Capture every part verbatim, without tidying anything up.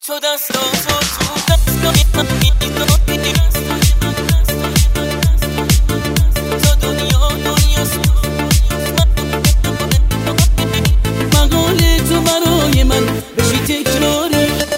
تو دستاتو تو دستای من میداری تا دنیا دنیاست مقال تو برای من بشی تکراری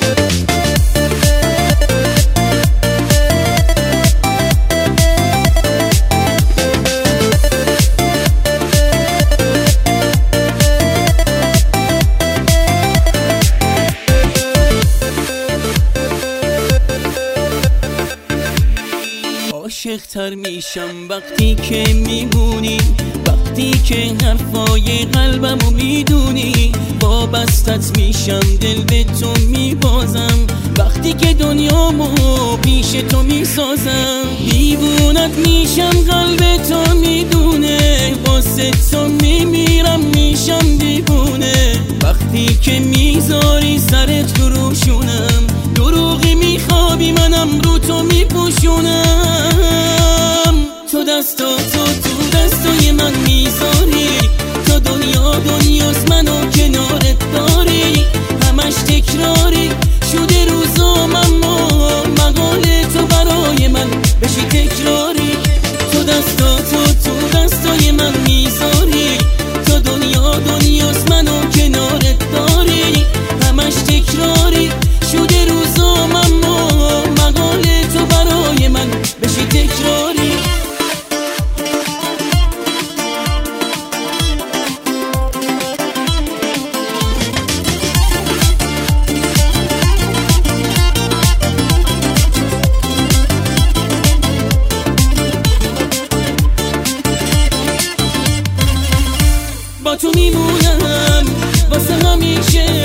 عاشق‌تر میشم وقتی که میمونی، وقتی که حرفای قلبمو میدونی. وابستت میشم دل به تو میبازم، وقتی که دنیامو پیش تو میسازم. دیوونت میشم قلب تو میدونه، واسه تو میمیرم میشم دیوونه. وقتی که میذاری سرت تو روشونم، دروغی میخوابی منم رو تو میپوشونم. تو دستاتو تو دستای من میذاری تا دنیا دنیاست منو کنارت داری. همش تکراری شده روزام اما مقال تو برای من بشی تکراری. تو دستاتو تو دستای من میذاری تا دنیا دنیاست منو کنارت داری. همش تکراری شده روزام اما مقال تو برای من بشی تکراری. با تو میمونم واسه همیشه،